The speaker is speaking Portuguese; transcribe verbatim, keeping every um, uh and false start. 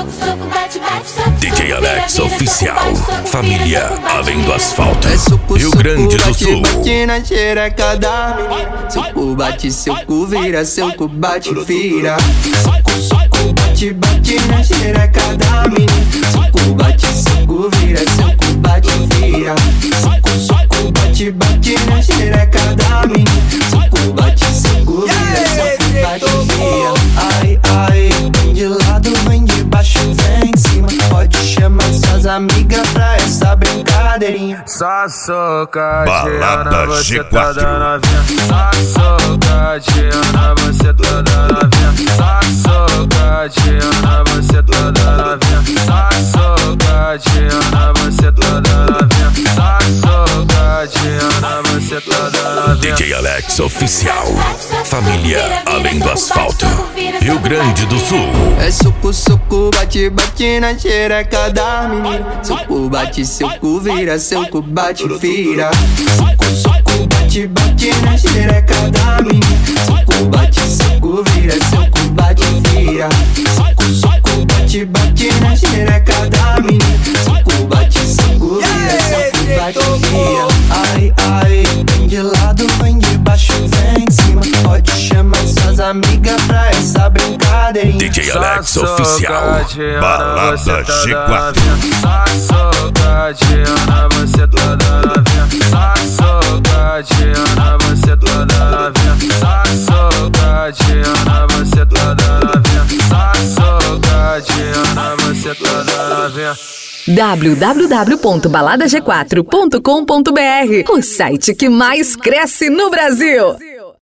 D J Alex Oficial, família além do asfalto, Rio Grande do Sul. Bate na xereca da menina, seu cu bate, seu cu vira, seu cu bate, vira. Soco, bate, bate na xereca da menina, seu cu bate, seu cu vira, seu cu bate, vira. Soco, soco, bate, bate na xereca da menina, seu cu bate, seu cu vira, seu cu bate, vira. Ai, ai, vem de lado, vem de baixo, vem de cima. Pode chamar suas amigas pra essa brincadeirinha. Só socadinha, Balada você G quatro. toda novinha. Só socadinha, você toda novinha. Só socadinha, você toda novinha. Só socadinha, você toda novinha. Só socadinha, você toda novinha. D J Alex Oficial, família além do asfalto, Rio Grande do Sul. É soco, soco, bate, bate na xereca da menina. Seu cu bate, seu cu vira, seu cu bate, vira. Soco, soco, bate, bate na xereca da menina. Seu cu bate, seu cu vira, seu cu bate, vira. Soco, soco, bate, bate na xereca da menina. Seu cu bate, seu cu vira, seu cu bate, vira. Ai, ai, vem de lado, vem de baixo, vem de cima. Pode chamar suas amigas pra essa brincadeirinha. D J Alex Oficial, Balada G quatro. Só socadinha, você toda novinha. Só socadinha, você toda novinha. Só socadinha, você toda novinha. Só socadinha, você toda novinha. w w w ponto balada g quatro ponto com ponto b r, o site que mais cresce no Brasil.